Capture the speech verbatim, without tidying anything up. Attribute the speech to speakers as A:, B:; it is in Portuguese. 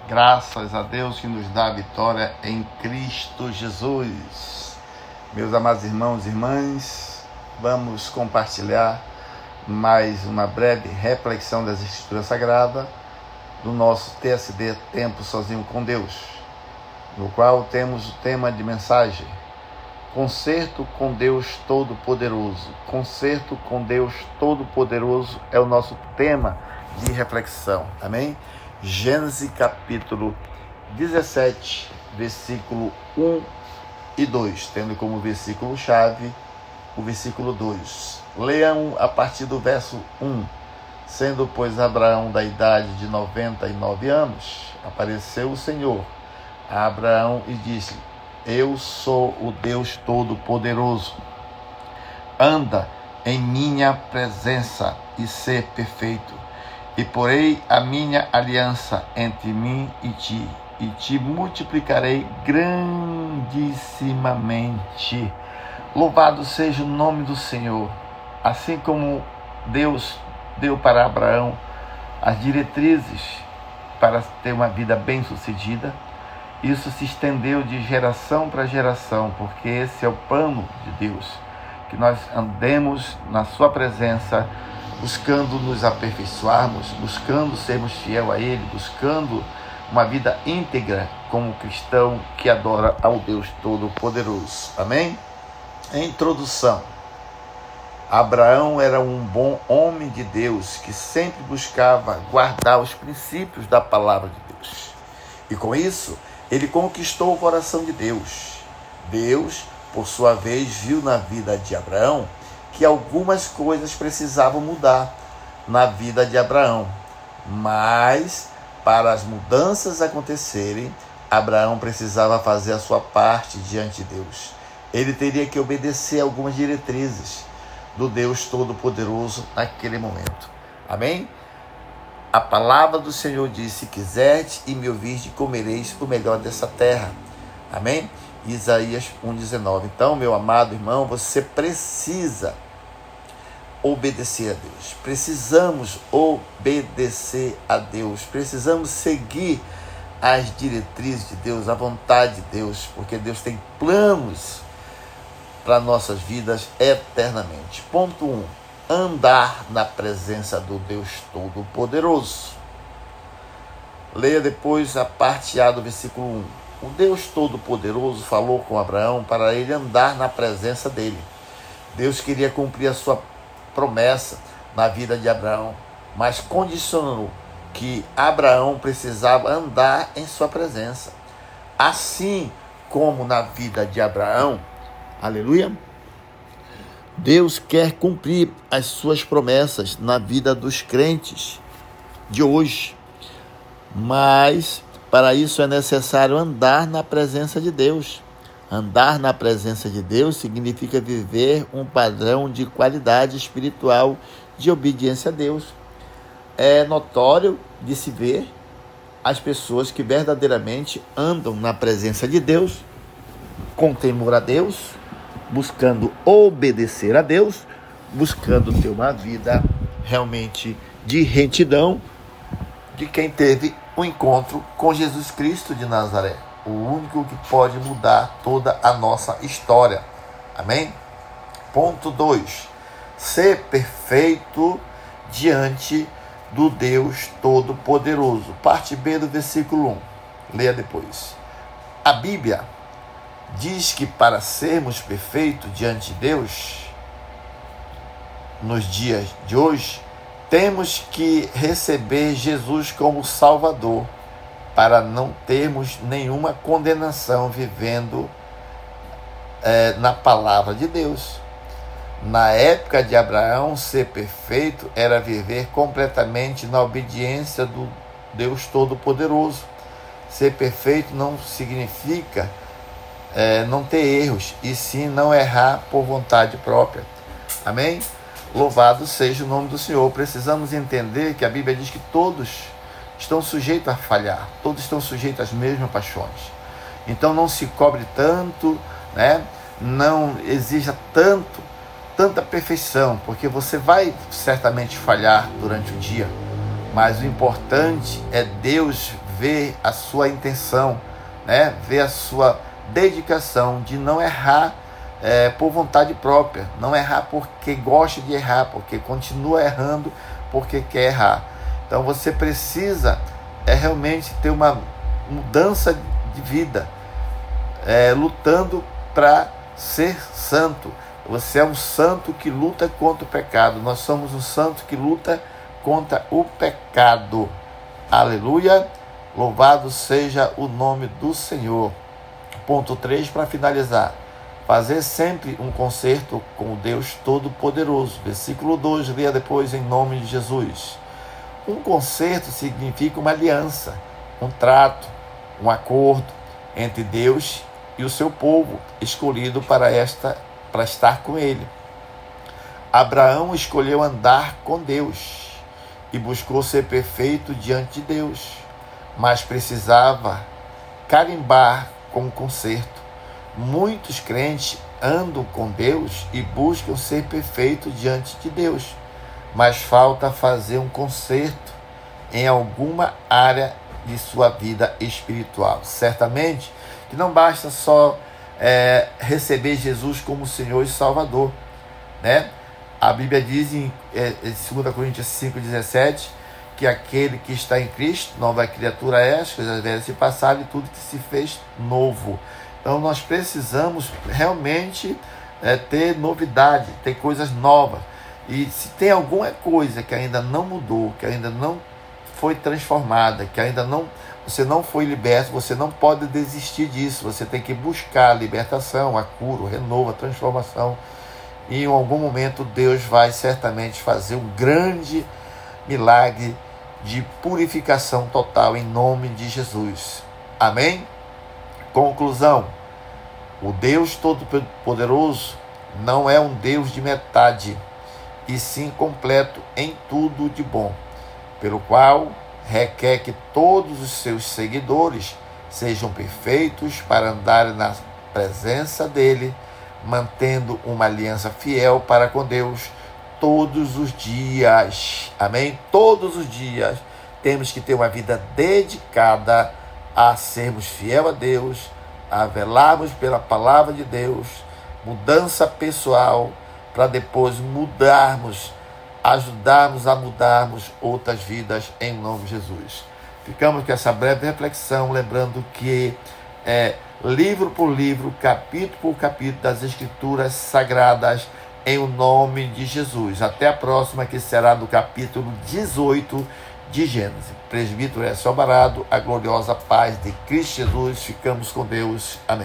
A: Graças a Deus que nos dá a vitória em Cristo Jesus. Meus amados irmãos e irmãs, vamos compartilhar mais uma breve reflexão das Escrituras Sagradas do nosso T S D Tempo Sozinho com Deus, no qual temos o tema de mensagem: Concerto com Deus Todo-Poderoso. Concerto com Deus Todo-Poderoso é o nosso tema de reflexão. Amém? Gênesis capítulo dezessete, versículo um e dois, tendo como versículo-chave o versículo dois. Leiam a partir do verso um. Sendo, pois, Abraão da idade de noventa e nove anos, apareceu o Senhor a Abraão e disse: Eu sou o Deus Todo-Poderoso. Anda em minha presença e ser perfeito, e porei a minha aliança entre mim e ti, e te multiplicarei grandissimamente. Louvado seja o nome do Senhor. Assim como Deus deu para Abraão as diretrizes para ter uma vida bem-sucedida, isso se estendeu de geração para geração, porque esse é o plano de Deus, que nós andemos na sua presença, buscando nos aperfeiçoarmos, buscando sermos fiel a Ele, buscando uma vida íntegra como cristão que adora ao Deus Todo-Poderoso. Amém? Introdução. Abraão era um bom homem de Deus que sempre buscava guardar os princípios da palavra de Deus. E com isso, ele conquistou o coração de Deus. Deus, por sua vez, viu na vida de Abraão que algumas coisas precisavam mudar na vida de Abraão. Mas, para as mudanças acontecerem, Abraão precisava fazer a sua parte diante de Deus. Ele teria que obedecer algumas diretrizes do Deus Todo-Poderoso naquele momento. Amém? A palavra do Senhor diz: se quiserdes e me ouvirdes, comereis o melhor dessa terra. Amém? Isaías um, dezenove. Então, meu amado irmão, você precisa obedecer a Deus. Precisamos obedecer a Deus. Precisamos seguir as diretrizes de Deus, a vontade de Deus, porque Deus tem planos para nossas vidas eternamente. Ponto um. Andar na presença do Deus Todo-Poderoso. Leia depois a parte A do versículo um. O Deus Todo-Poderoso falou com Abraão para ele andar na presença dele. Deus queria cumprir a sua promessa na vida de Abraão, mas condicionou que Abraão precisava andar em sua presença. Assim como na vida de Abraão, aleluia, Deus quer cumprir as suas promessas na vida dos crentes de hoje. Mas para isso é necessário andar na presença de Deus. Andar na presença de Deus significa viver um padrão de qualidade espiritual de obediência a Deus. É notório de se ver as pessoas que verdadeiramente andam na presença de Deus, com temor a Deus, buscando obedecer a Deus, buscando ter uma vida realmente de retidão, de quem teve um encontro com Jesus Cristo de Nazaré, o único que pode mudar toda a nossa história. Amém? Ponto dois. Ser perfeito diante do Deus Todo-Poderoso. Parte B do versículo um. Leia depois. A Bíblia diz que para sermos perfeitos diante de Deus, nos dias de hoje, temos que receber Jesus como Salvador, para não termos nenhuma condenação vivendo é, na palavra de Deus. Na época de Abraão, ser perfeito era viver completamente na obediência do Deus Todo-Poderoso. Ser perfeito não significa É, não ter erros, e sim não errar por vontade própria. Amém? Louvado seja o nome do Senhor. Precisamos entender que a Bíblia diz que todos estão sujeitos a falhar, todos estão sujeitos às mesmas paixões. Então não se cobre tanto, né? Não exija tanto, tanta perfeição, porque você vai certamente falhar durante o dia, mas o importante é Deus ver a sua intenção, né? Ver a sua dedicação de não errar é, por vontade própria, não errar porque gosta de errar, porque continua errando porque quer errar. Então você precisa é, realmente ter uma mudança de vida, é, lutando para ser santo. Você é um santo que luta contra o pecado. Nós somos um santo que luta contra o pecado. Aleluia! Louvado seja o nome do Senhor. Ponto três, para finalizar. Fazer sempre um concerto com o Deus Todo-Poderoso. Versículo dois, leia depois em nome de Jesus. Um concerto significa uma aliança, um trato, um acordo entre Deus e o seu povo, escolhido para, esta, para estar com ele. Abraão escolheu andar com Deus e buscou ser perfeito diante de Deus, mas precisava carimbar com o concerto. Muitos crentes andam com Deus e buscam ser perfeito diante de Deus, mas falta fazer um concerto em alguma área de sua vida espiritual. Certamente que não basta só é, receber Jesus como Senhor e Salvador, né? A Bíblia diz em é, dois Coríntios cinco, dezessete, que aquele que está em Cristo, nova criatura é, as coisas velhas se passaram e tudo que se fez novo. Então nós precisamos realmente é, ter novidade, ter coisas novas. E se tem alguma coisa que ainda não mudou, que ainda não foi transformada, que ainda não, você não foi liberto, você não pode desistir disso. Você tem que buscar a libertação, a cura, o renovo, a transformação. E em algum momento Deus vai certamente fazer um grande milagre de purificação total em nome de Jesus. Amém? Conclusão: o Deus Todo-Poderoso não é um Deus de metade, e sim completo em tudo de bom, pelo qual requer que todos os seus seguidores sejam perfeitos para andarem na presença dele, mantendo uma aliança fiel para com Deus todos os dias. Amém? Todos os dias temos que ter uma vida dedicada a sermos fiel a Deus, a velarmos pela palavra de Deus, mudança pessoal, para depois mudarmos, ajudarmos a mudarmos outras vidas em nome de Jesus. Ficamos com essa breve reflexão, lembrando que é livro por livro, capítulo por capítulo das Escrituras Sagradas, em o nome de Jesus. Até a próxima, que será do capítulo dezoito de Gênesis. Presbítero Écio Alvarado, a gloriosa paz de Cristo Jesus. Ficamos com Deus. Amém.